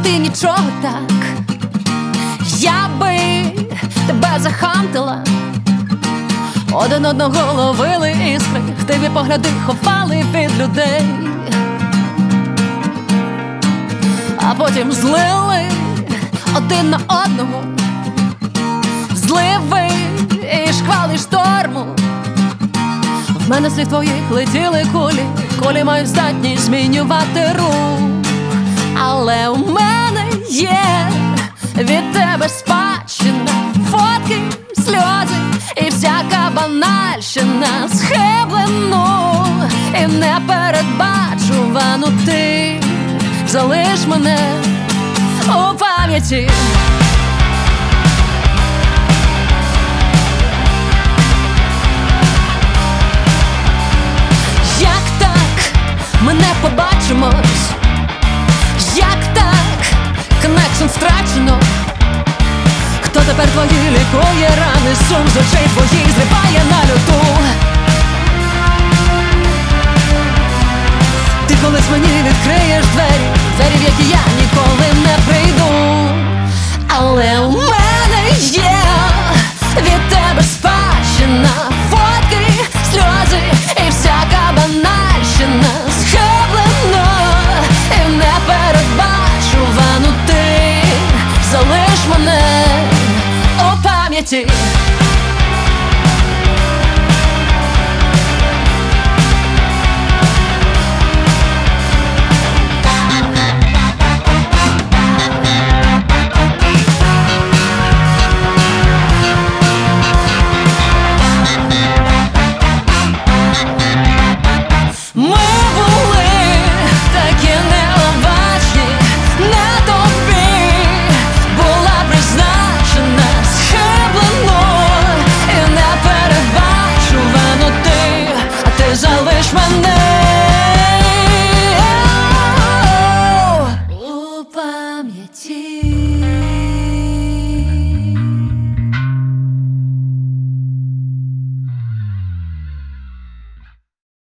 тобі нічого так. Я би тебе захантила, один одного ловили іскри, в тебе погляди ховали від людей, а потім злили один на одного, зливи і шквали шторму. В мене слід твоїх летіли кулі, кулі мають здатність змінювати рух. Але у мене є від тебе спадщина, фотки, сльози і всяка банальщина, схиблену і непередбачувану. Ти залиш мене у пам'яті. Як так ми не побачимось? Як так коннекшн втрачено? Хто тепер твої лікує рани? Сум з очей твоїх зриває на люту. Ти колись мені відкриєш двері, двері, в які я ніколи не прийду. Але у мене є від тебе спадщина, фотки, сльози і всяка банальщина, схиблено і непередбачувану. Ти залиш мене у пам'яті. Залиш мене у пам'яті.